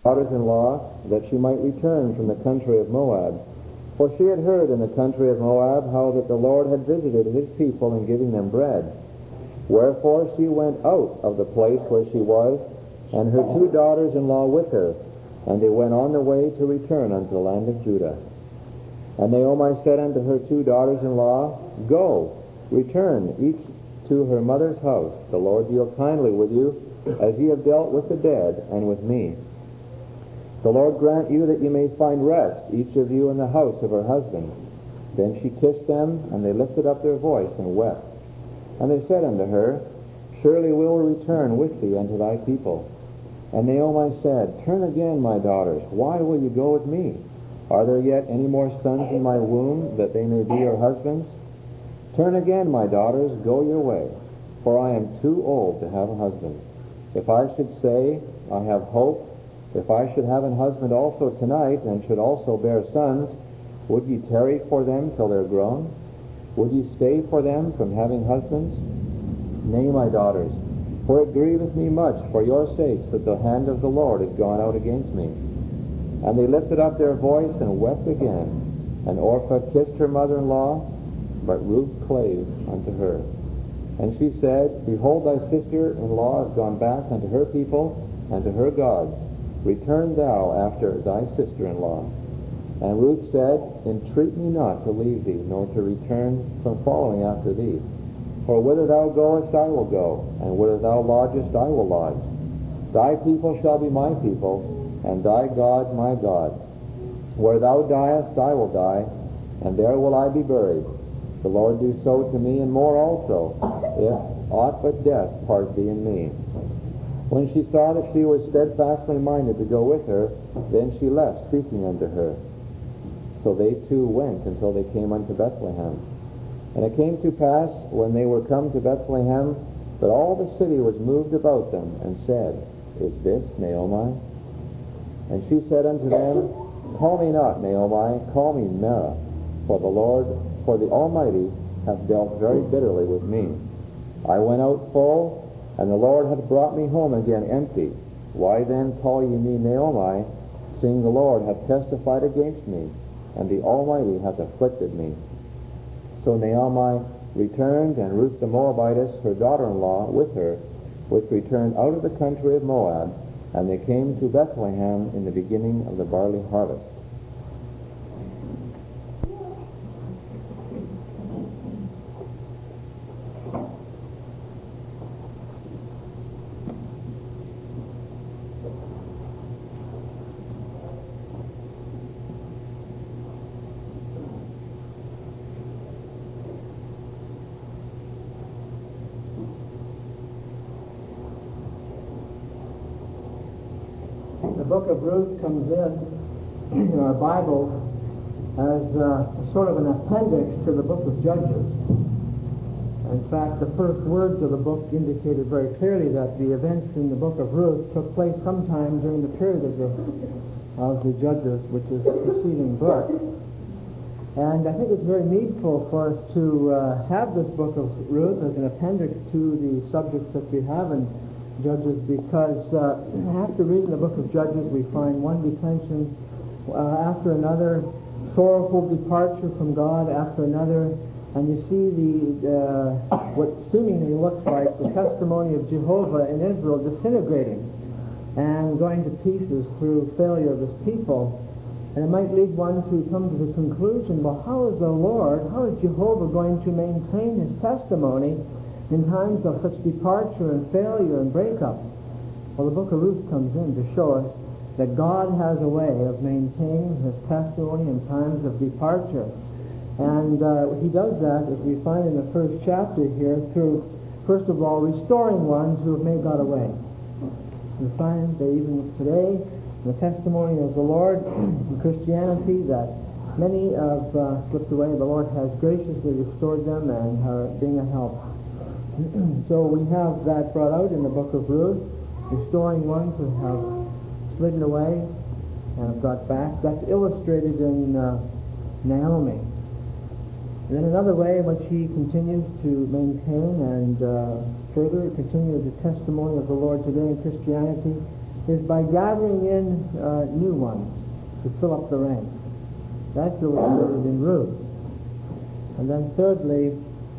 daughters-in-law that she might return from the country of Moab. For she had heard in the country of Moab how that the Lord had visited his people in giving them bread. Wherefore she went out of the place where she was, and her 2 daughters-in-law with her, and they went on their way to return unto the land of Judah. And Naomi said unto her 2 daughters-in-law, Go, return, each to her mother's house. The Lord deal kindly with you, as ye have dealt with the dead and with me. The Lord grant you that ye may find rest, each of you in the house of her husband. Then she kissed them, and they lifted up their voice and wept. And they said unto her, Surely we will return with thee unto thy people. And Naomi said, Turn again, my daughters, why will you go with me? Are there yet any more sons in my womb, that they may be your husbands? Turn again, my daughters, go your way, for I am too old to have a husband. If I should say, I have hope, if I should have an husband also tonight, and should also bear sons, would ye tarry for them till they're grown? Would ye stay for them from having husbands? Nay, my daughters, for it grieveth me much for your sakes that the hand of the Lord is gone out against me. And they lifted up their voice and wept again. And Orpah kissed her mother-in-law, but Ruth clave unto her. And she said, Behold, thy sister-in-law is gone back unto her people and to her gods. Return thou after thy sister-in-law. And Ruth said, Entreat me not to leave thee, nor to return from following after thee. For whither thou goest, I will go, and whither thou lodgest, I will lodge. Thy people shall be my people, and thy God my God. Where thou diest, I will die, and there will I be buried. The Lord do so to me, and more also, if aught but death part thee and me. When she saw that she was steadfastly minded to go with her, then she left, speaking unto her. So they two went until they came unto Bethlehem. And it came to pass, when they were come to Bethlehem, that all the city was moved about them, and said, Is this Naomi? And she said unto them, Call me not Naomi, call me Mara, for the Almighty hath dealt very bitterly with me. I went out full, and the Lord hath brought me home again empty. Why then call ye me Naomi, seeing the Lord hath testified against me, and the Almighty hath afflicted me? So Naomi returned, and Ruth the Moabitess, her daughter-in-law, with her, which returned out of the country of Moab, and they came to Bethlehem in the beginning of the barley harvest. The book of Ruth comes in our Bible as sort of an appendix to the book of Judges. In fact, the first words of the book indicated very clearly that the events in the book of Ruth took place sometime during the period of the Judges, which is the preceding book. And I think it's very needful for us to have this book of Ruth as an appendix to the subjects that we have in Judges, because after reading the book of Judges, we find one declension after another, sorrowful departure from God after another, and you see what seemingly looks like the testimony of Jehovah in Israel disintegrating and going to pieces through failure of his people. And it might lead one to come to the conclusion, well, how is Jehovah going to maintain his testimony in times of such departure and failure and breakup? Well, the book of Ruth comes in to show us that God has a way of maintaining his testimony in times of departure. And he does that, as we find in the first chapter here, through, first of all, restoring ones who have made God away. We find that even today, the testimony of the Lord in Christianity, that many have slipped away. The Lord has graciously restored them and are being a help. So we have that brought out in the book of Ruth, restoring ones who have slidden away and have got back. That's illustrated in Naomi. And then another way in which he continues to maintain and further continue the testimony of the Lord today in Christianity is by gathering in new ones to fill up the ranks. That's illustrated in Ruth. And then thirdly,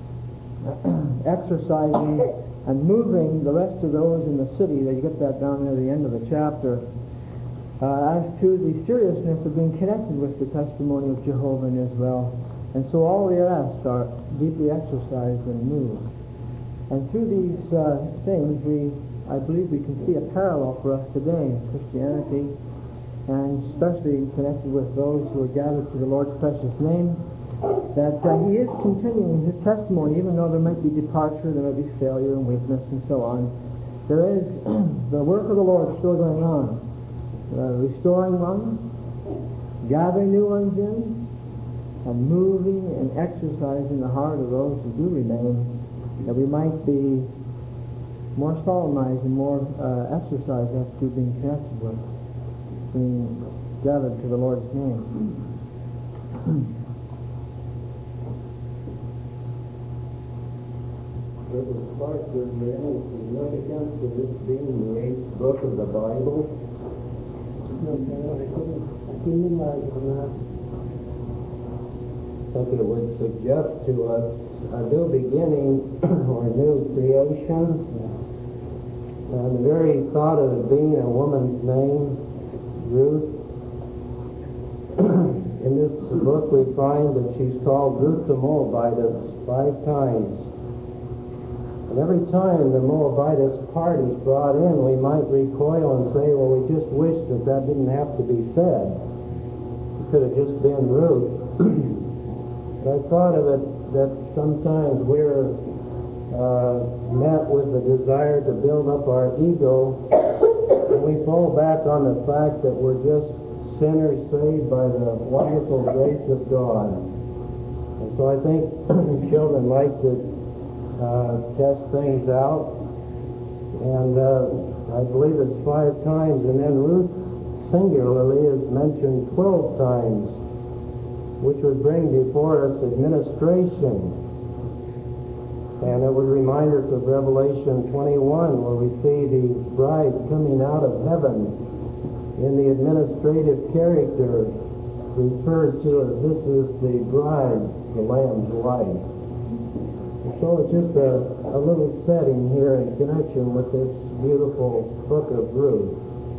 exercising and moving the rest of those in the city, you get that down near the end of the chapter, as to the seriousness of being connected with the testimony of Jehovah in Israel. And so all the rest are deeply exercised and moved. And through these things, I believe we can see a parallel for us today in Christianity, and especially connected with those who are gathered to the Lord's precious name, that He is continuing His testimony, even though there might be departure, there may be failure and weakness and so on. There is the work of the Lord still going on, restoring ones, gathering new ones in, and moving and exercising the heart of those who do remain, that we might be more solemnized and more exercised as to being connected with, being gathered to the Lord's name. Brother Clark, is there any significance to this being the 8th book of the Bible? No, I couldn't enlarge on that. I think it would suggest to us a new beginning or a new creation. And the very thought of it being a woman's name, Ruth. In this book we find that she's called Ruth the Moabitess 5 times. And every time the Moabitess part is brought in, we might recoil and say, well, we just wish that didn't have to be said. It could have just been Ruth. But I thought of it that sometimes we're met with the desire to build up our ego, and we fall back on the fact that we're just sinners saved by the wonderful grace of God. And so I think children like to test things out, and I believe it's 5 times, and then Ruth singularly is mentioned 12 times, which would bring before us administration. And it would remind us of Revelation 21, where we see the bride coming out of heaven in the administrative character referred to as this is the bride, the Lamb's wife. So it's just a little setting here in connection with this beautiful book of Ruth.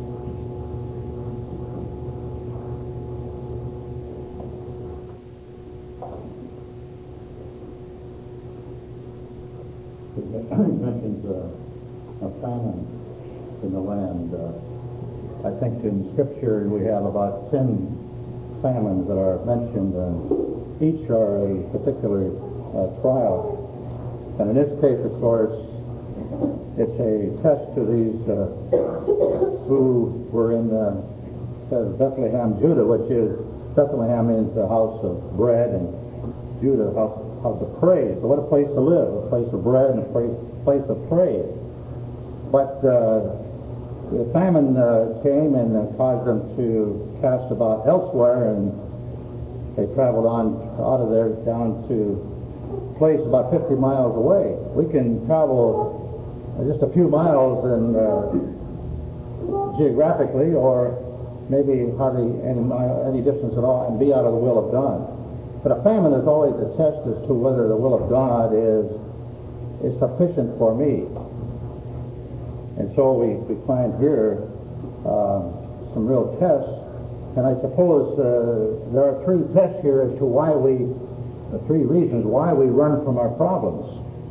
It mentions a famine in the land. I think in Scripture we have about 10 famines that are mentioned, and each are a particular trial. And in this case, of course, it's a test to these who were in Bethlehem, Judah, which is, Bethlehem means the house of bread, and Judah, house of praise. So what a place to live, a place of bread and a place of praise. But the famine came and caused them to cast about elsewhere, and they traveled on out of there down to a place about 50 miles away. We can travel just a few miles and geographically, or maybe hardly any distance at all, and be out of the will of God. But a famine is always a test as to whether the will of God is sufficient for me. And so we find here some real tests. And I suppose there are 3 tests here as to why 3 reasons why we run from our problems.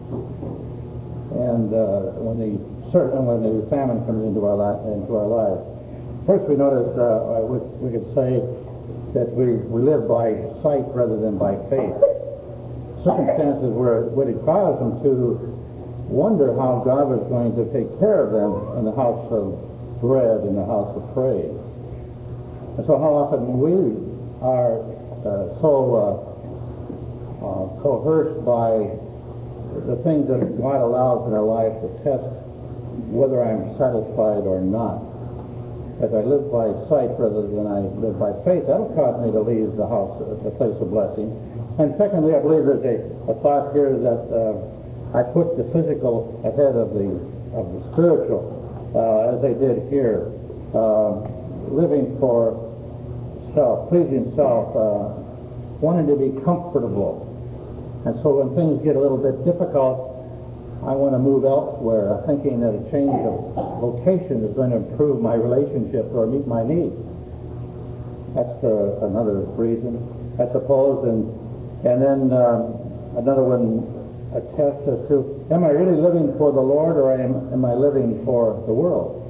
And when the famine comes into our lives, first we notice we could say that we live by sight rather than by faith. Circumstances would cause them to wonder how God was going to take care of them in the house of bread, in the house of praise. And so how often we are so coerced by the things that God allows in our life to test whether I'm satisfied or not. As I live by sight rather than I live by faith, that'll cause me to leave the house, the place of blessing. And secondly, I believe there's a thought here that I put the physical ahead of the spiritual, as they did here. living for self, pleasing self, wanting to be comfortable. And so when things get a little bit difficult, I want to move elsewhere, thinking that a change of location is going to improve my relationship or meet my needs. That's another reason, I suppose. And then another one, a test as to, am I really living for the Lord, or am I living for the world?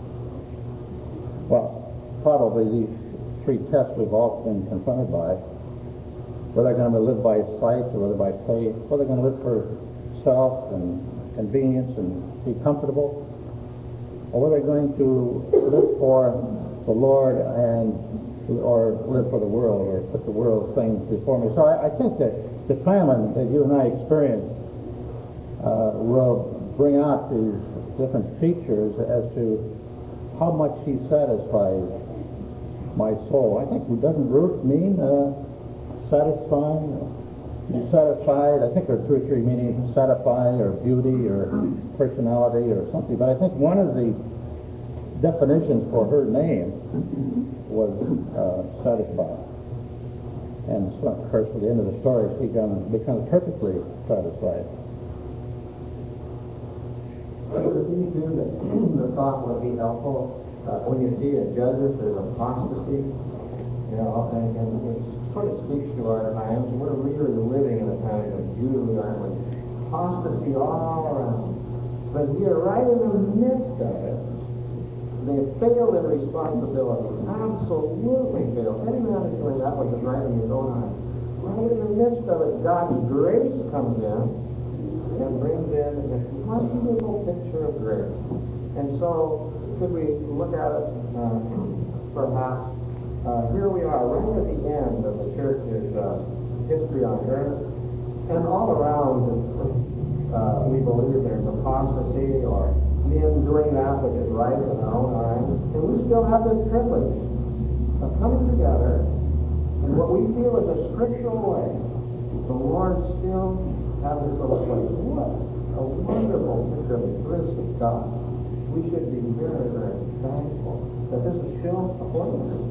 Well, probably these three tests we've all been confronted by. Whether they're going to live by sight or whether by faith, whether they're going to live for self and convenience and be comfortable, or whether they're going to live for the Lord or live for the world, or put the world's things before me. So I think that the famine that you and I experience will bring out these different features as to how much He satisfies my soul. I think, doesn't Ruth mean satisfying? Be satisfied. I think there are two or three meanings: satisfy, or beauty, or personality, or something. But I think one of the definitions for her name was satisfied. And so, of course, at the end of the story, she becomes perfectly satisfied. The thought would be helpful when you see in Judges there's apostasy, and it sort of speaks to our times. We're really living in a time of Jude, aren't we? Apostasy all around. But here, right in the midst of it, they failed in responsibility. Absolutely failed. Any man is doing that which is right in his own eyes. Right in the midst of it, God's grace comes in and brings in a wonderful picture of grace. And so, could we look at it perhaps? Here we are, right at the end of the church's history on earth, and all around we believe there's apostasy or men doing that which is right in their own eyes, and we still have this privilege of coming together in what we feel is a scriptural way. The Lord still has this little place. What a wonderful picture of the grace of God. We should be very, very thankful that this is still a place.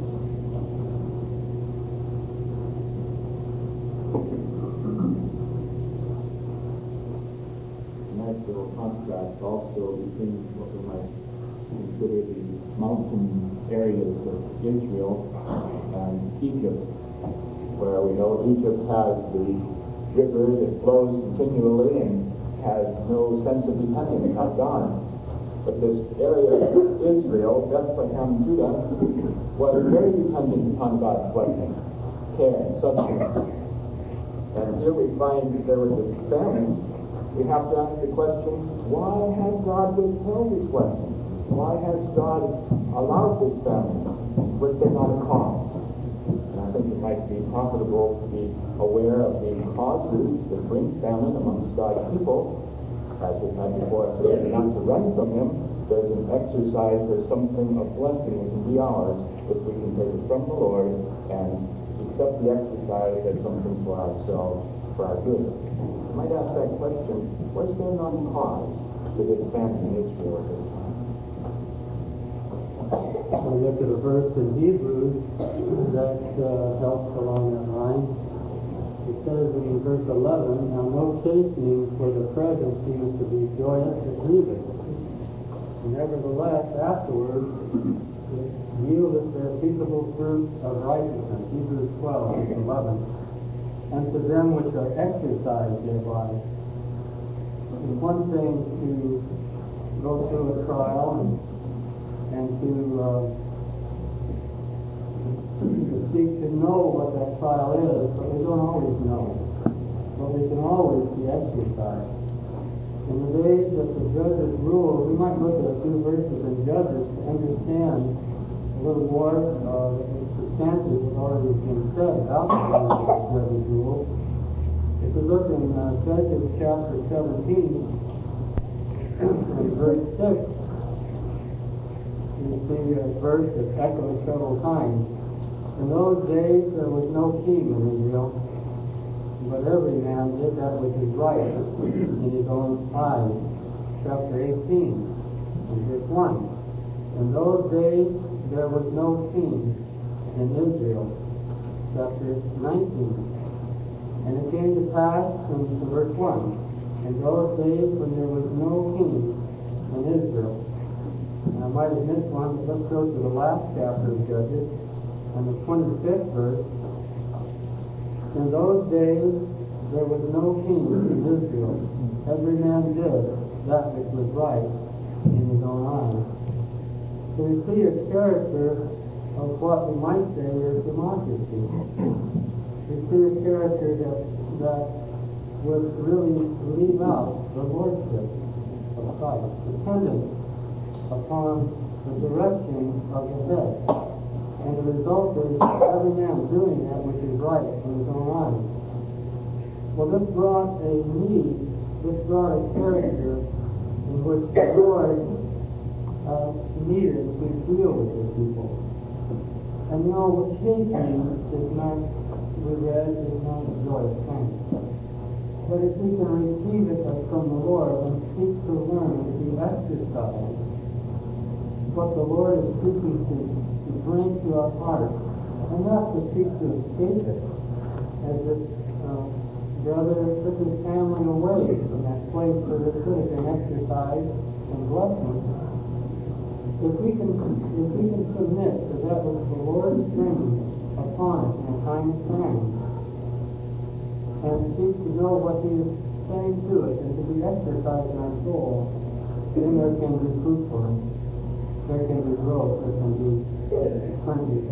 Natural contrast also between what we might consider the mountain areas of Israel and Egypt, where we know Egypt has the river that flows continually and has no sense of depending upon God. But this area of Israel, Bethlehem, Judah, was very dependent upon God's blessing, care, and sustenance. And here we find that there was a famine. We have to ask the question, why has God withheld His blessing? Why has God allowed this famine? Was there not a cause? And I think it might be profitable to be aware of the causes that bring famine amongst God's people. As we've had before, so not to run from Him. There's an exercise, there's something of blessing that can be ours if we can take it from the Lord and accept the exercise as something for ourselves, for our good. I might ask that question, was there not a cause to this famine in Israel at this time? We look at a verse in Hebrews that helps along that line. It says in verse 11, now no chastening for the present seems to be joyous or grievous. Nevertheless, afterwards, it yieldeth their peaceable fruit of righteousness. Hebrews 12, 11. And to them which are exercised thereby. It's one thing to go through a trial and to seek to know what that trial is, but we don't always know. But we can always be exercised. In the days that the judges ruled, we might look at a few verses in Judges to understand a little more the substantive that already been said about the days that the judges ruled. If we look in Judges chapter 17, and verse 6, you see a verse that echoes several times. In those days there was no king in Israel, but every man did that which is right in his own eyes. Chapter 18, and verse 1. In those days there was no king in Israel. Chapter 19. And it came to pass, in verse 1, in those days when there was no king in Israel. And I might have missed one, but let's go to the last chapter of Judges, and the 25th verse. In those days there was no king in Israel. Every man did that which was right in his own eyes. So we see a character of what we might say is democracy. We see a character that would really leave out the lordship of Christ, dependent upon the direction of the head. And the result is every man doing that which is right in his own eyes. Well, this brought a character in which the Lord needed to deal with his people. And chasing is not, we read, is not a joyous thing. But if we can receive it from the Lord and seek to learn to exercise what the Lord is seeking to bring to our heart, and not to seek to escape it, as this brother took his family away from that place where there could have been exercise and blessing. If we can submit to that which the Lord is bringing upon us in a time of famine, and seek to know what He is saying to us and to be exercised in our soul, then there can be fruitfulness, there can be growth, there can be plenty.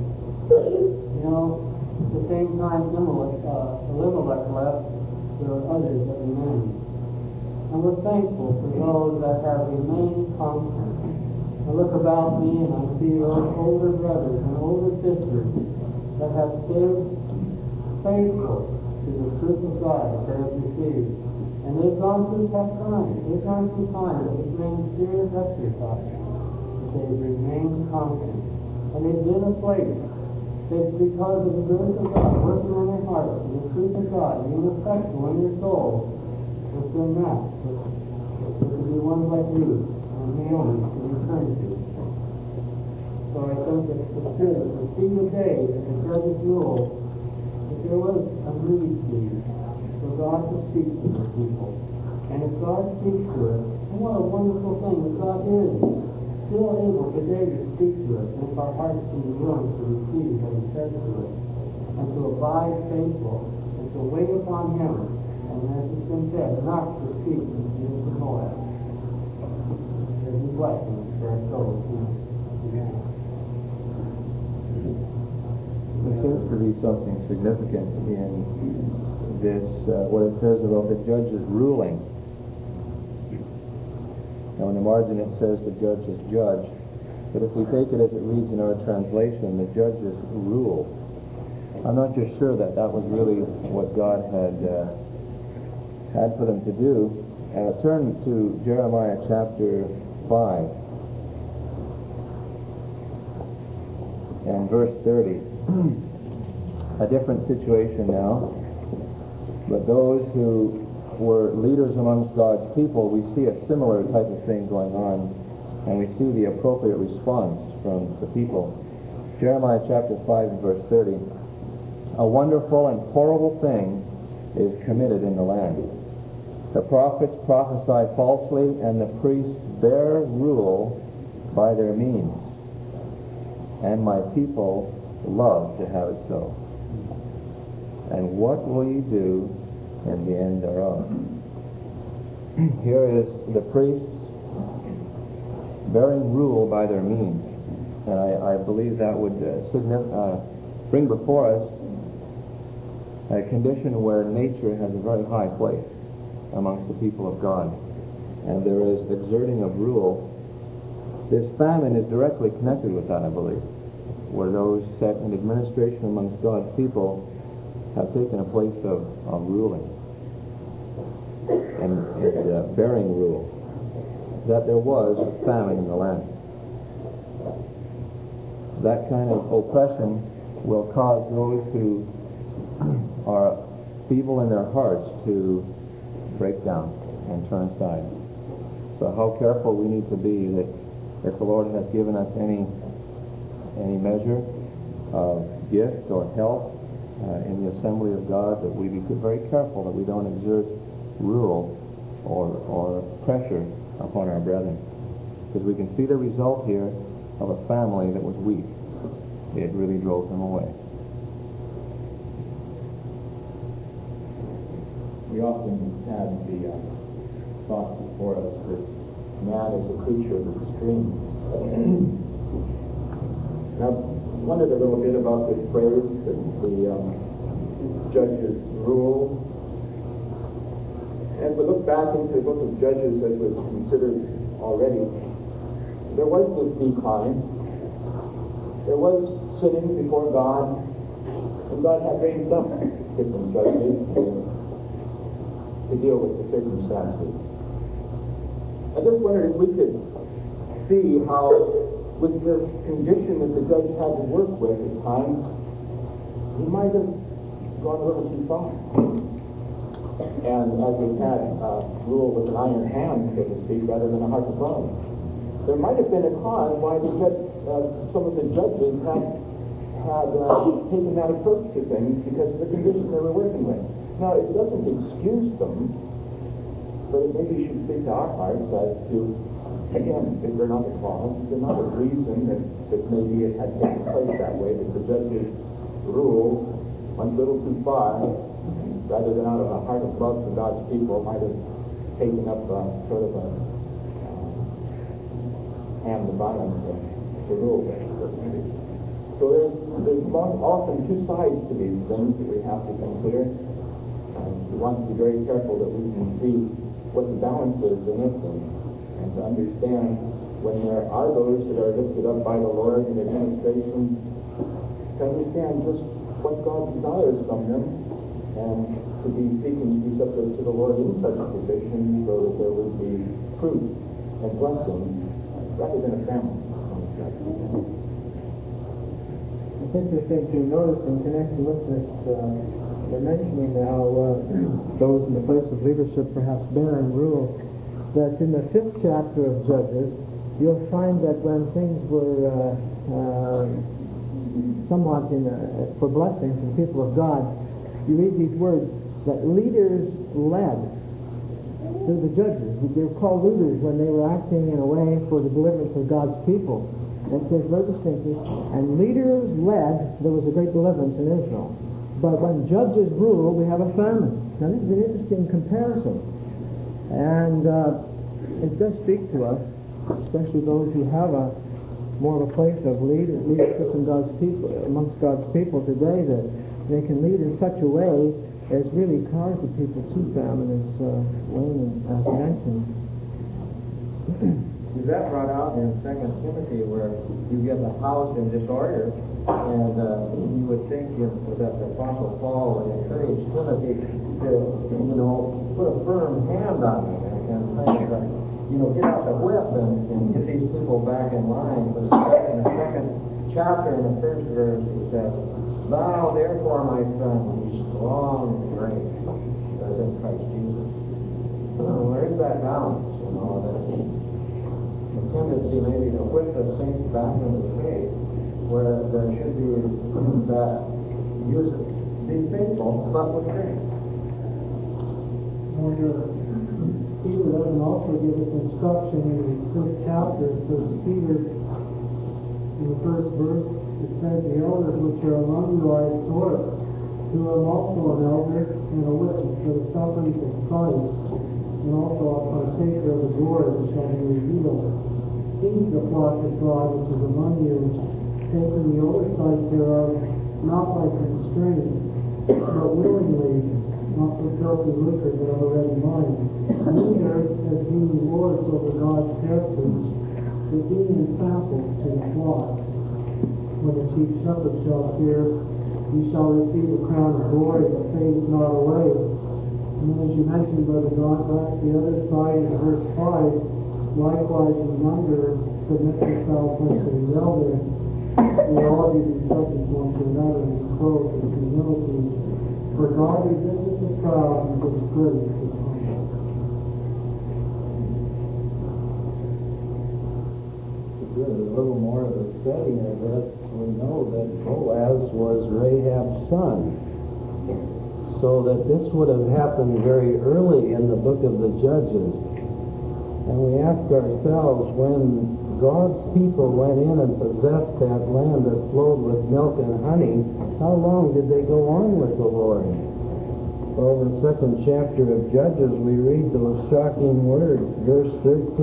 At the same time Elimelech left, there are others that remain. And we're thankful for those that have remained constant. I look about me and I see those older brothers and older sisters that have stayed faithful to the truth of God that they have received. And they've gone through tough times. They've gone through times that have been serious exercise. But they've remained constant. And they've been a place. It's because of the grace of God working in their hearts, and the truth of God being effectual in their souls, within that, there could be ones like Ruth and Naomi to return to. So I think it's good to see the day that the judges ruled that there was a need for God to speak to the people. And if God speaks to us, and what a wonderful thing that God is still able today to speak to us, and if our hearts can be willing to receive what He says to us, and to abide faithful, and to wait upon Him, and as has been said, not to speak in the days of Moab. There's a blessing for our souls. There seems to be something significant in this, what it says about the judge's ruling. Now in the margin it says the judge is judge, but if we take it as it reads in our translation, the judges rule. I'm not just sure that was really what God had for them to do. Turn to Jeremiah chapter 5 and verse 30. A different situation now, but those who were leaders amongst God's people, we see a similar type of thing going on, and we see the appropriate response from the people. Jeremiah chapter 5 and verse 30. A wonderful and horrible thing is committed in the land. The prophets prophesy falsely, and the priests bear rule by their means. And my people love to have it so. And what will you do in the end thereof? Here is the priests bearing rule by their means. And I believe that would bring before us a condition where nature has a very high place amongst the people of God. And there is exerting of rule. This famine is directly connected with that, I believe, where those set in administration amongst God's people have taken a place of ruling and bearing rule, that there was a famine in the land. That kind of oppression will cause those who are feeble in their hearts to break down and turn aside. So how careful we need to be that if the Lord has given us any measure of gift or help in the assembly of God, that we be very careful that we don't exert rule or pressure upon our brethren. Because we can see the result here of a family that was weak. It really drove them away. We often have the thought before us that man is a creature of extremes. Now, I wondered a little bit about this phrase that the judges rule. As we look back into the book of Judges, as was considered already, there was this decline. There was sinning before God, and God had raised up different judges to deal with the circumstances. I just wondered if we could see how, with the condition that the judge had to work with at times, he might have gone a little too far. And as we had rule with an iron hand, so to speak, rather than a heart of bone, there might have been a cause why some of the judges had taken that approach to things because of the condition they were working with. Now, it doesn't excuse them, but it maybe should speak to our hearts as to, again, is there not a cause? Is there not a reason that maybe it had taken place that way, that the judge's rule went a little too far, rather than out of a heart of love for God's people, might have taken up sort of a hand of violence to rule with. So there's often two sides to these things that we have to consider. We want to be very careful that we can see what the balance is in it, and to understand when there are those that are lifted up by the Lord in administration, to understand just what God desires from them, and to be seeking to be subject to the Lord in such a position so that there would be fruit and blessing rather than a family. It's interesting to notice in connection with this, we're mentioning now those in the place of leadership perhaps bear and rule, that in the 5th chapter of Judges, you'll find that when things were somewhat for blessings to the people of God, you read these words, that leaders led to the judges. They were called leaders when they were acting in a way for the deliverance of God's people. It says very distinctly, and leaders led, there was a great deliverance in Israel. But when judges rule, we have a famine. Now this is an interesting comparison. And it does speak to us, especially those who have more of a place of leadership in God's people, amongst God's people today, that they can lead in such a way as really caused the people to famine, as Wayne has mentioned. Is that brought out in 2 Timothy, where you get the house in disorder, and you would think that the Apostle Paul would encourage Timothy to, put a firm hand on him and kind of, get out the whip and get these people back in line. But in the 2nd chapter, in the 1st verse, it says, "Thou therefore, my son, be strong and great, as in Christ Jesus." Where is that balance? That tendency maybe to whip the saints back into the faith, where there should be that use of be faithful, but with grace. Peter doesn't also give us instruction in the 5th chapter. It says, Peter, in the 1st verse, it says, "The elders which are among you I exhort, who am also an elder and a witness for the sufferings of Christ, and also a partaker of the glory which shall be revealed. Feed the flock of God which is among you, taking the oversight thereof, not by constraint, but willingly, not for filthy liquor, but of a ready mind. Neither as being lords over God's heritage, but being examples to the flock. When the chief shepherd shall appear, you shall receive a crown of glory that fades not away." And then, as you mentioned, Brother John, back to the other side in verse 5, "Likewise, you younger, submit yourselves unto the elder. You all be subject one to another and clothed with humility. For God resisteth the proud and gives grace to the humble." a little more of the study of this, we know that Boaz was Rahab's son. So that this would have happened very early in the book of the Judges. And we ask ourselves, when God's people went in and possessed that land that flowed with milk and honey, how long did they go on with the Lord? Well, in the second chapter of Judges, we read those shocking words, verse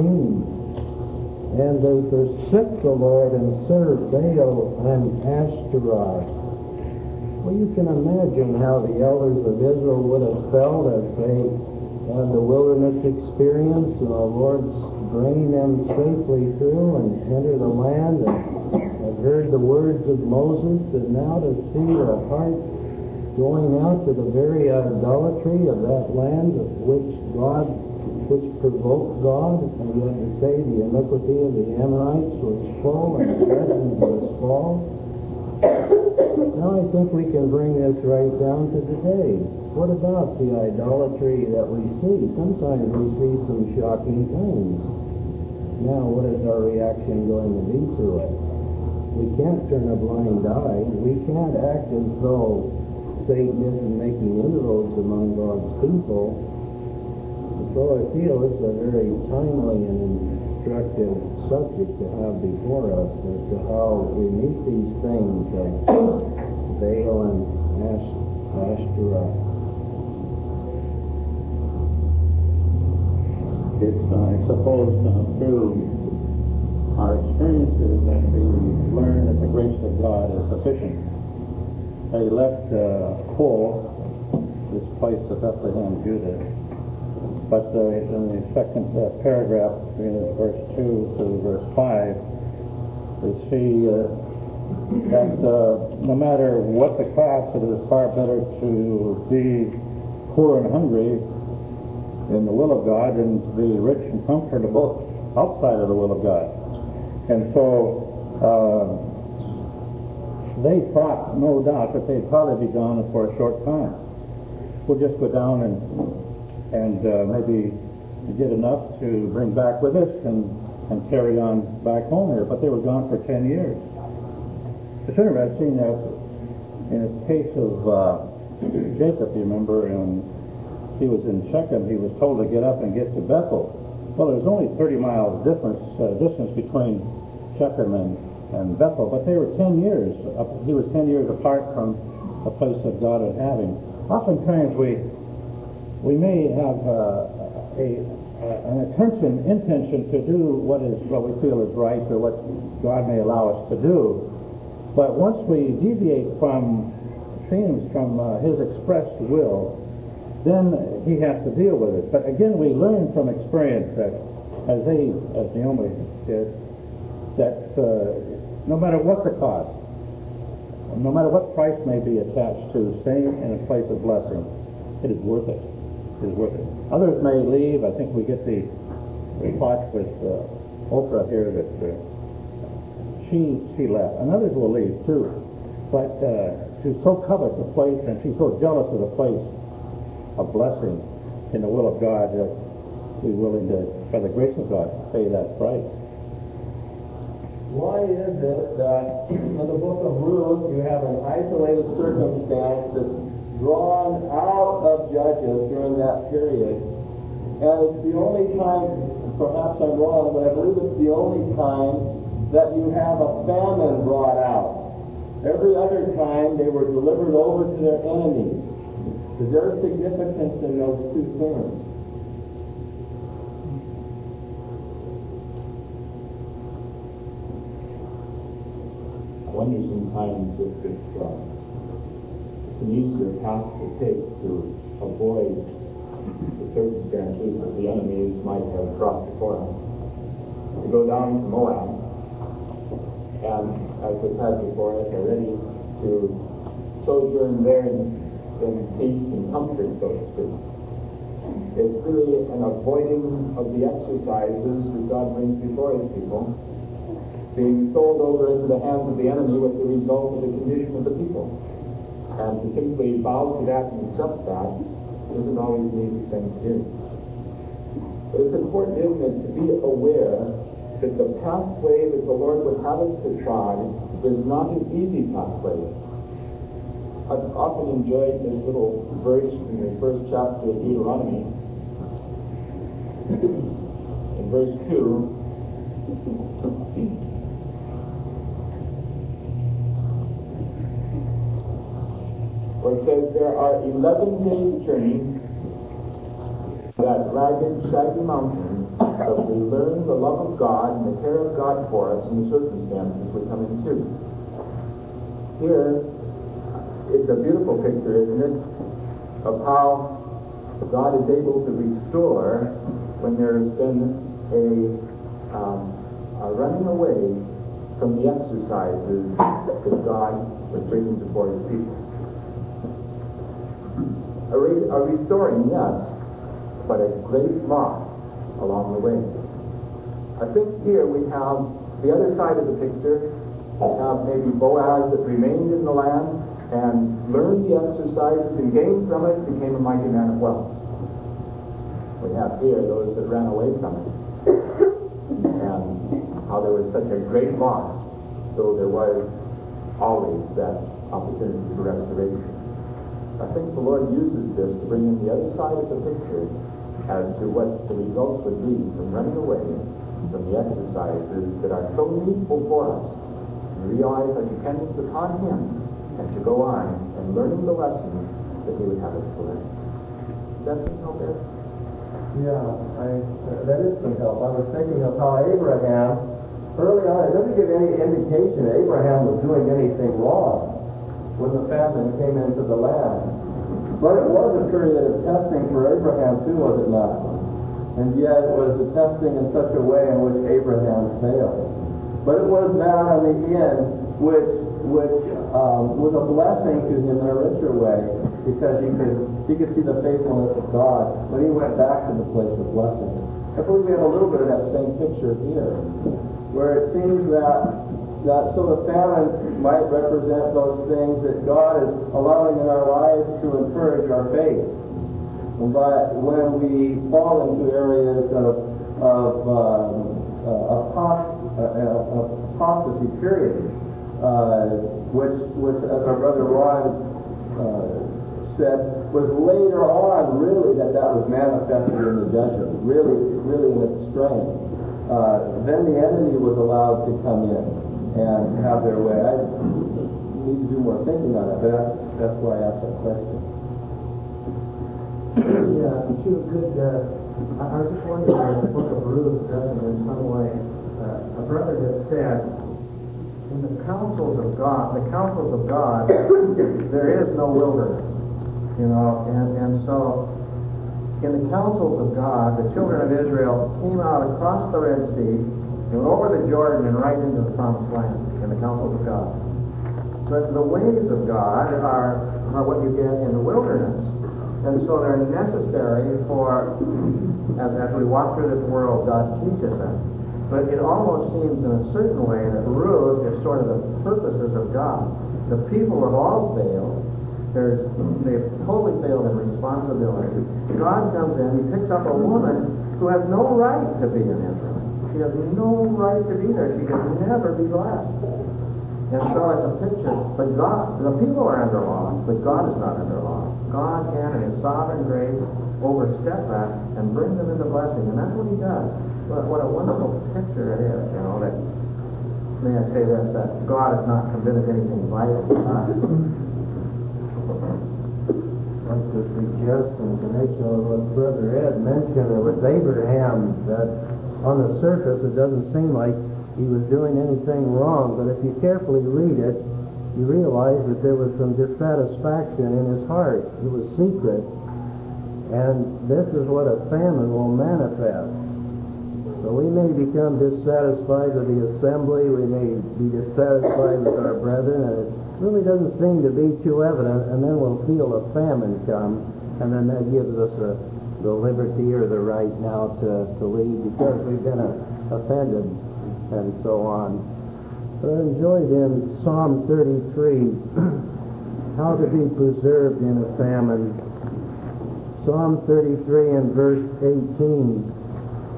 13. And they forsook the Lord and served Baal and Ashtaroth. Well, you can imagine how the elders of Israel would have felt as they had the wilderness experience and the Lord's bringing them safely through and enter the land and have heard the words of Moses, and now to see their hearts going out to the very idolatry of that land which provoked God, and yet to say the iniquity of the Ammonites was full and the judgment was full. Now I think we can bring this right down to today. What about the idolatry that we see? Sometimes we see some shocking things. Now what is our reaction going to be to it? We can't turn a blind eye. We can't act as though Satan isn't making inroads among God's people. So I feel it's a very timely and instructive subject to have before us as to how we meet these things of Baal and Ashtaroth. It's, I suppose, through our experiences that we learn that the grace of God is sufficient. They left Hol, this place of Bethlehem, Judah. But in the second paragraph, between verse 2 to verse 5, we see that no matter what the cost, it is far better to be poor and hungry in the will of God than to be rich and comfortable outside of the will of God. And so they thought, no doubt, that they'd probably be gone for a short time. We'll just go down and maybe get enough to bring back with us and carry on back home here. But they were gone for 10 years. It's interesting that in the case of Jacob, you remember, and he was in Shechem, he was told to get up and get to Bethel. Well, there was only 30 miles distance between Shechem and Bethel, but they were 10 years. He was 10 years apart from the place that God would have him. Oftentimes we may have an intention to do what we feel is right or what God may allow us to do. But once we deviate from His expressed will, then He has to deal with it. But again, we learn from experience that, as Naomi did, that no matter what the cost, no matter what price may be attached to staying in a place of blessing, it is worth it. It is worth it. Others may leave. I think we get the report with Oprah here that she left, and others will leave too. But she so covet the place, and she's so jealous of the place of blessing in the will of God that she's willing to, by the grace of God, pay that price. Why is it that in the book of Ruth you have an isolated circumstance that's drawn out of Judges during that period, and it's the only time, perhaps I'm wrong, but I believe it's the only time that you have a famine brought out. Every other time they were delivered over to their enemies. Is there a significance in those two things? I wonder sometimes if it's an easier path to take to avoid the circumstances that the enemies might have brought before us. To go down to Moab, and as we had before us already, to sojourn there in peace and comfort, so to speak. It's really an avoiding of the exercises that God brings before His people, being sold over into the hands of the enemy with the result of the condition of the people. And to simply bow to that and accept that isn't always an easy thing to do. But it's important, isn't it, to be aware that the pathway that the Lord would have us to trod is not an easy pathway. I've often enjoyed this little verse in the first chapter of Deuteronomy. In verse 2, where it says, there are 11 days' journey to that ragged, shaggy mountain, that we learn the love of God and the care of God for us in the circumstances we come into. Here, it's a beautiful picture, isn't it, of how God is able to restore when there's been a running away from the exercises that God was bringing before His people. A restoring, yes, but a great loss along the way. I think here we have the other side of the picture. We have maybe Boaz that remained in the land and learned the exercises and gained from it, became a mighty man of wealth. We have here those that ran away from it, and how there was such a great loss, though there was always that opportunity for restoration. I think the Lord uses this to bring in the other side of the picture as to what the results would be from running away from the exercises that are so needful for us. And realize our dependence upon Him, and to go on and learning the lessons that He would have us to learn. Does that seem help there? Yeah, that is some help. I was thinking of how Abraham, early on, it doesn't give any indication that Abraham was doing anything wrong when the famine came into the land. But it was a period of testing for Abraham too, was it not? And yet it was a testing in such a way in which Abraham failed. But it was that in the end which was a blessing to him in a richer way, because he could see the faithfulness of God when he went back to the place of blessing. I believe we have a little bit of that same picture here, where it seems that so the famine might represent those things that God is allowing in our lives to encourage our faith. But when we fall into areas of apostasy period, which as our brother Ron said, was later on really that was manifested in the judgment, really in its strength. Then the enemy was allowed to come in and have their way. I need to do more thinking on it, but that's why I asked that question. Yeah, two good. I was just wondering if the book of Ruth doesn't in some way. A brother had said, in the counsels of God, there is no wilderness, and so in the counsels of God, the children of Israel came out across the Red Sea, and over the Jordan and right into the Promised Land in the counsels of God. But the ways of God are what you get in the wilderness. And so they're necessary for, as we walk through this world, God teaches them. But it almost seems in a certain way that Ruth is sort of the purposes of God. The people have all failed. They've totally failed in responsibility. God comes in, He picks up a woman who has no right to be an Israelite. She has no right to be there. She can never be blessed. And so it's a picture. But God, the people are under law, but God is not under law. God can, in His sovereign grace, overstep that and bring them into blessing. And that's what He does. But what a wonderful picture it is, that, may I say this, that God has not committed anything vital to us. I'd like to suggest in connection with what Brother Ed mentioned, it was Abraham that on the surface, it doesn't seem like he was doing anything wrong, but if you carefully read it, you realize that there was some dissatisfaction in his heart. It was secret, and this is what a famine will manifest. So we may become dissatisfied with the assembly, we may be dissatisfied with our brethren, and it really doesn't seem to be too evident, and then we'll feel a famine come, and then that gives us the liberty or the right now to leave because we've been offended and so on. But I enjoyed in Psalm 33 how to be preserved in a famine. Psalm 33 and verse 18.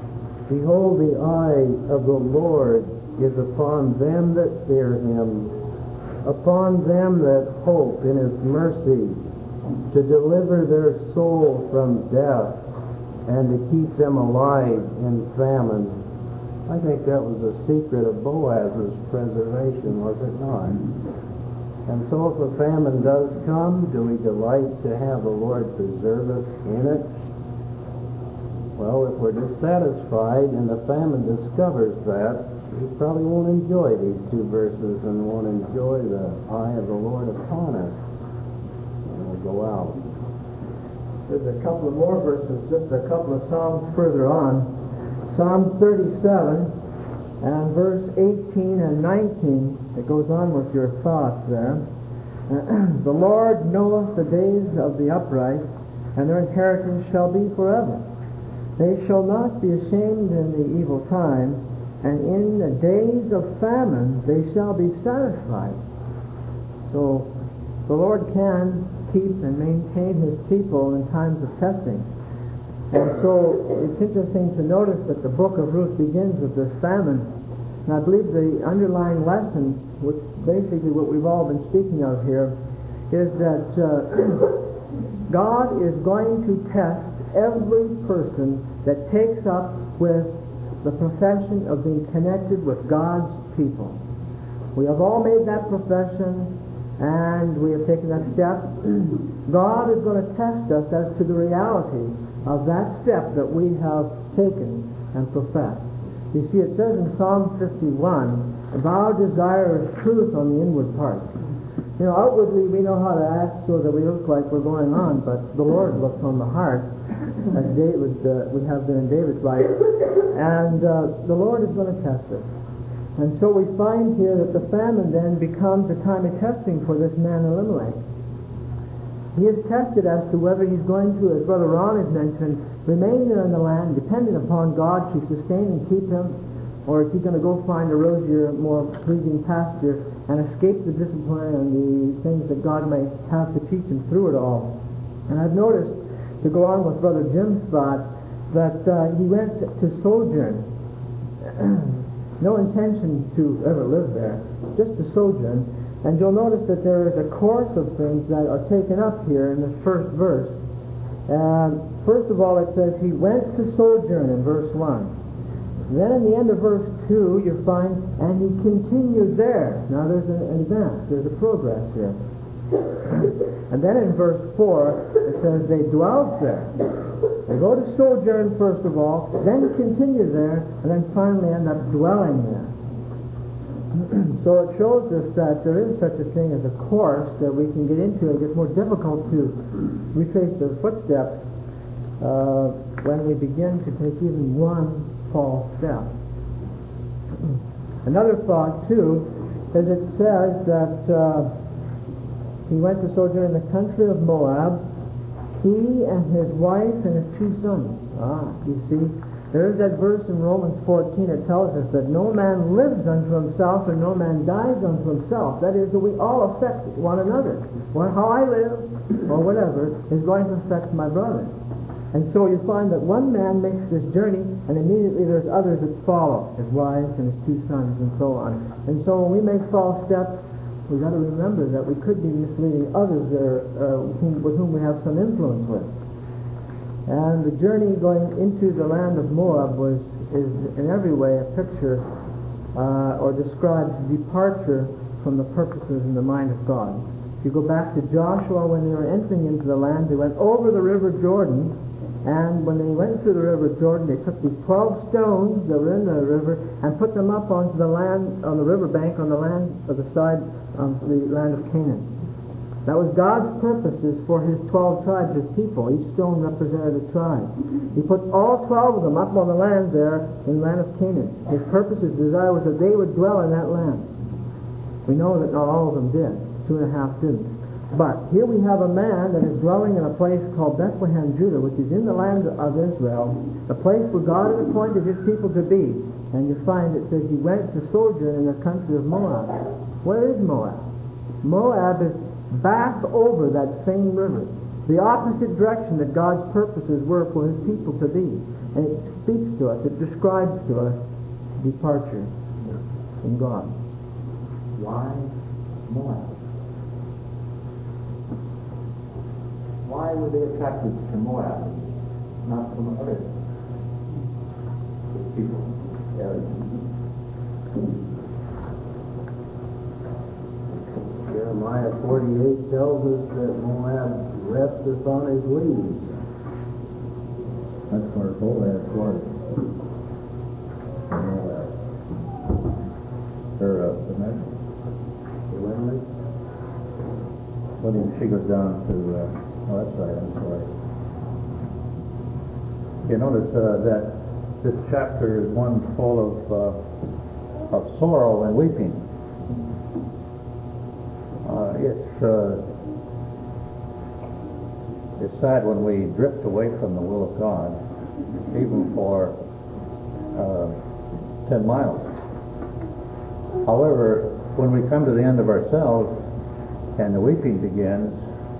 Behold, the eye of the Lord is upon them that fear him, upon them that hope in his mercy, to deliver their soul from death and to keep them alive in famine. I think that was the secret of Boaz's preservation, was it not? And so if a famine does come, do we delight to have the Lord preserve us in it? Well, if we're dissatisfied and the famine discovers that, we probably won't enjoy these two verses and won't enjoy the eye of the Lord upon us. And we'll go out. There's a couple of more verses, just a couple of Psalms further on. Psalm 37 and verse 18 and 19. It goes on with your thoughts there. The Lord knoweth the days of the upright, and their inheritance shall be forever. They shall not be ashamed in the evil time, and in the days of famine they shall be satisfied. So the Lord can keep and maintain his people in times of testing. And so it's interesting to notice that the book of Ruth begins with this famine. And I believe the underlying lesson, which basically what we've all been speaking of here, is that God is going to test every person that takes up with the profession of being connected with God's people. We have all made that profession, and we have taken that step. God is going to test us as to the reality of that step that we have taken and professed. You see, it says in Psalm 51, "Thou desirest truth on the inward parts." You know, outwardly we know how to act so that we look like we're going on, but the Lord looks on the heart, as David, we have there in David's life, and the Lord is going to test us. And so we find here that the famine then becomes a time of testing for this man Elimelech. He is tested as to whether he's going to, as Brother Ron has mentioned, remain there in the land, dependent upon God to sustain and keep him, or is he going to go find a rosier, more pleasing pasture and escape the discipline and the things that God may have to teach him through it all. And I've noticed, to go on with Brother Jim's thought, that he went to sojourn. No intention to ever live there, just to sojourn. And you'll notice that there is a course of things that are taken up here in this first verse. First of all, it says he went to sojourn in verse 1. Then in the end of verse 2, you find, and he continued there. Now there's an advance, there's a progress here. And then in verse 4, it says they dwelt there. They go to sojourn first of all, then continue there, and then finally end up dwelling there. So it shows us that there is such a thing as a course that we can get into. It gets more difficult to retrace the footsteps when we begin to take even one false step. Another thought, too, is it says that he went to sojourn in the country of Moab, he and his wife and his 2 sons. You see, there is that verse in Romans 14 that tells us that no man lives unto himself and no man dies unto himself. That is, that we all affect one another. How I live, or whatever, is going to affect my brother. And so you find that one man makes this journey, and immediately there's others that follow, his wife and his 2 sons and so on. And so when we make false steps, we've got to remember that we could be misleading others with whom we have some influence with. And the journey going into the land of Moab is in every way a picture or describes departure from the purposes in the mind of God. If you go back to Joshua, when they were entering into the land, they went over the river Jordan, and when they went through the river Jordan, they took these 12 stones that were in the river and put them up onto the land, on the river bank, on the land of the side of the land of Canaan. That was God's purposes for his 12 tribes of people. Each stone represented a tribe. He put all 12 of them up on the land there in the land of Canaan. His purpose, his desire was that they would dwell in that land. We know that not all of them did. 2.5 didn't. But here we have a man that is dwelling in a place called Bethlehem, Judah, which is in the land of Israel, a place where God has appointed his people to be. And you find it says he went to sojourn in the country of Moab. Where is Moab? Moab is back over that same river, the opposite direction that God's purposes were for his people to be. And it speaks to us, it describes to us departure from God. Why Moab? Why were they attracted to Moab, not some other people? Jeremiah 48 tells us that Moab resteth on his leaves. That's where Boaz was. Moab. Elimelech. When she goes down to, that's right, I'm sorry. You notice that this chapter is one full of sorrow and weeping. It's sad when we drift away from the will of God, even for 10 miles. However, when we come to the end of ourselves and the weeping begins,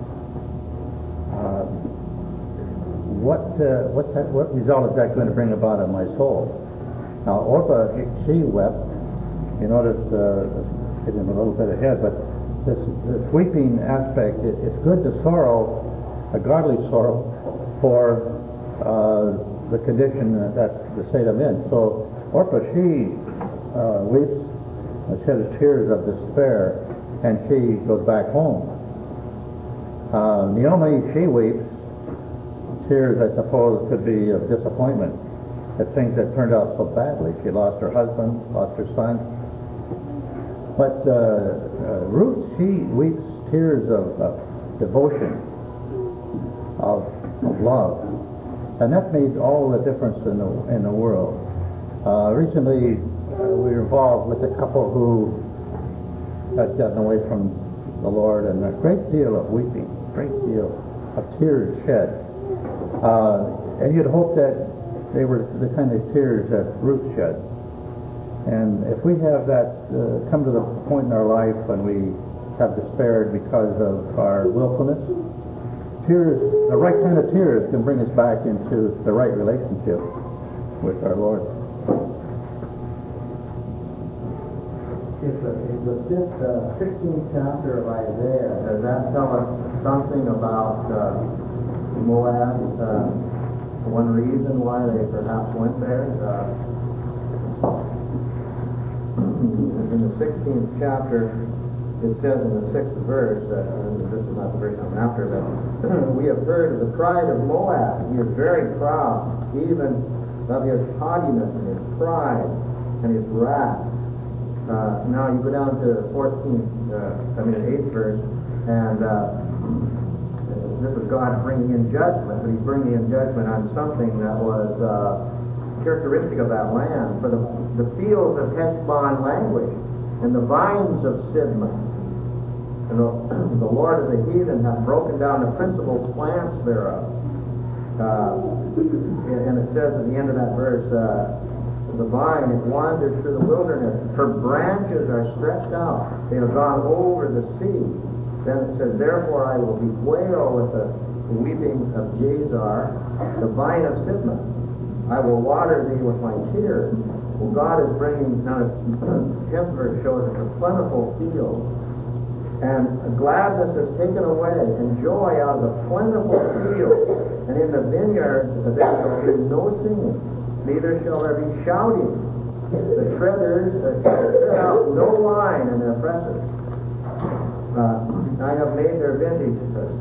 what result is that going to bring about in my soul? Now, Orpah, she wept. You notice, getting a little bit ahead, but this weeping aspect, it's good to sorrow, a godly sorrow, for the condition that the state I'm in. So Orpah, she weeps, sheds tears of despair, and she goes back home. Naomi, she weeps tears, I suppose, could be of disappointment at things that turned out so badly. She lost her husband, lost her son. But Ruth, she weeps tears of devotion, of love, and that made all the difference in the world. Recently, we were involved with a couple who had gotten away from the Lord, and a great deal of weeping, great deal of tears shed. And you'd hope that they were the kind of tears that Ruth shed. And if we have that come to the point in our life when we have despaired because of our willfulness, tears, the right kind of tears, can bring us back into the right relationship with our Lord. If the 16th chapter of Isaiah, does that tell us something about Moab? One reason why they perhaps went there? In the 16th chapter, it says in the 6th verse, this is not the verse I'm after, but we have heard of the pride of Moab. He is very proud, even of his haughtiness and his pride and his wrath. Now you go down to the 8th verse, and this is God bringing in judgment, but he's bringing in judgment on something that was characteristic of that land. For the fields of Heshbon languish, and the vines of Sibmah, and the Lord of the heathen hath broken down the principal plants thereof. And it says at the end of that verse, the vine, it wanders through the wilderness. Her branches are stretched out. They have gone over the sea. Then it says, therefore I will bewail with the weeping of Jazar, the vine of Sibmah. I will water thee with my tears. Well, God is bringing, now the 10th verse shows us a plentiful field. And gladness is taken away, and joy out of the plentiful field. And in the vineyard there shall be no singing, neither shall there be shouting. The treaders tread out no wine in their presses. I have made their vintage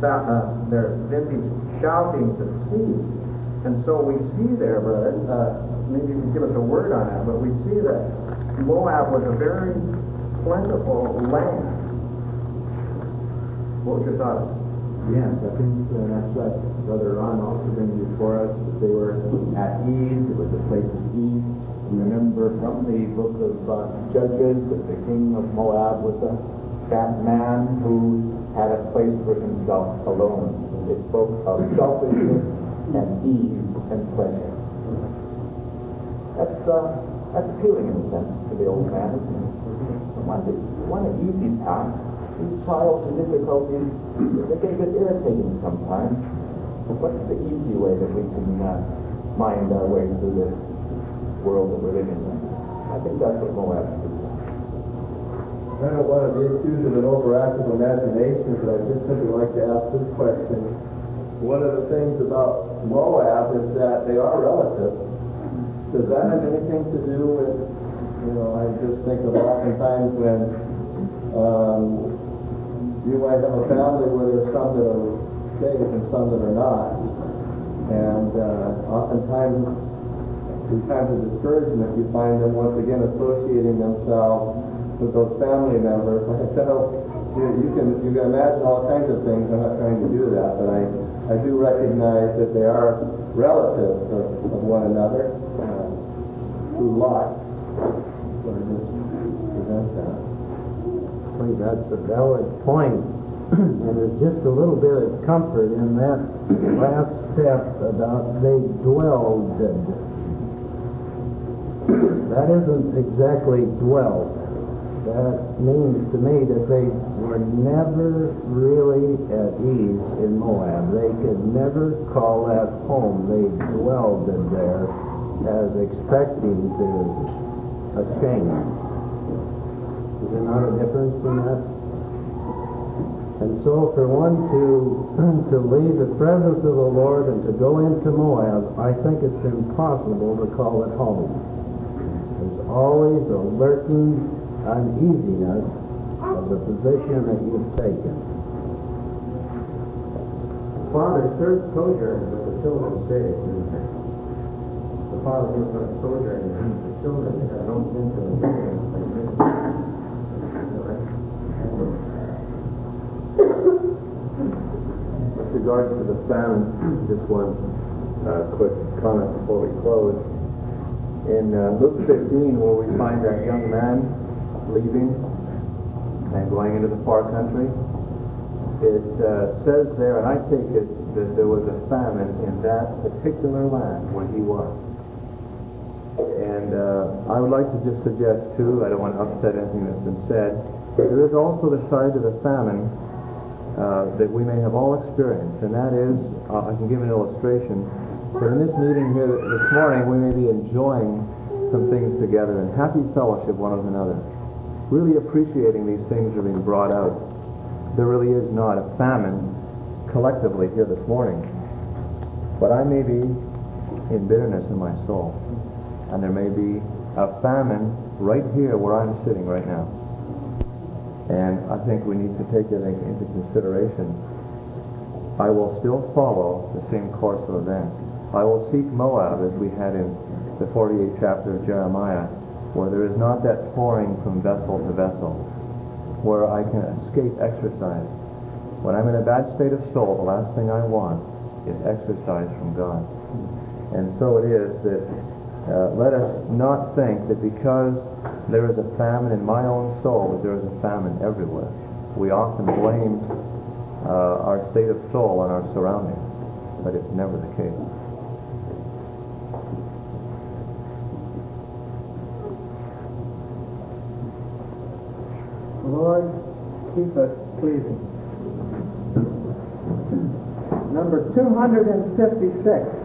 shouting to cease. And so we see there, brother, maybe you can give us a word on that, but we see that Moab was a very plentiful land. What was your thought? Yes, I think that's what Brother Ron also brings before us, that they were at ease. It was a place of ease. We remember from the book of Judges that the king of Moab was a fat man who had a place for himself alone. It spoke of selfishness and ease and pleasure. That's appealing in a sense to the old man. One an easy path. These trials and difficulties, they get a bit irritating sometimes. But what's the easy way that we can find our way through this world that we're living in. I think that's what Moab is. I don't want to be accused of an overactive imagination, but I'd just simply like to ask this question. One of the things about Moab is that they are relatives. Does that have anything to do with, I just think of oftentimes when you might have a family where there's some that are saved and some that are not. And oftentimes, in times of discouragement, you find them once again associating themselves with those family members. You can imagine all kinds of things. I'm not trying to do that, but I do recognize that they are relatives of one another through life. So I just present that. I think that's a valid point. And there's just a little bit of comfort in that last step about they dwelled. That isn't exactly dwelt. That means to me that they were never really at ease in Moab. They could never call that home. They dwelled there as expecting a change. Is there not a difference in that? And so for one to leave the presence of the Lord and to go into Moab, I think it's impossible to call it home. There's always a lurking uneasiness of the position that you've taken. Father served sojourn with the children saved. The father was not sojourning with the children. They had no sense of the With regards to the famine, just one quick comment before we close. In Luke 15, where we find that young man leaving and going into the far country, it says there, and I take it that there was a famine in that particular land where he was. And I would like to just suggest too, I don't want to upset anything that's been said, there is also the side of the famine that we may have all experienced, and that is, I can give an illustration, that in this meeting here this morning we may be enjoying some things together in happy fellowship one with another, really appreciating these things that are being brought out. There really is not a famine collectively here this morning, but I may be in bitterness in my soul, and there may be a famine right here where I'm sitting right now. And I think we need to take that into consideration. I will still follow the same course of events. I will seek Moab as we had in the 48th chapter of Jeremiah, where there is not that pouring from vessel to vessel, where I can escape exercise. When I'm in a bad state of soul, the last thing I want is exercise from God. And so it is that let us not think that because there is a famine in my own soul that there is a famine everywhere. We often blame our state of soul on our surroundings, but it's never the case. Lord, keep us pleasing. Number 256.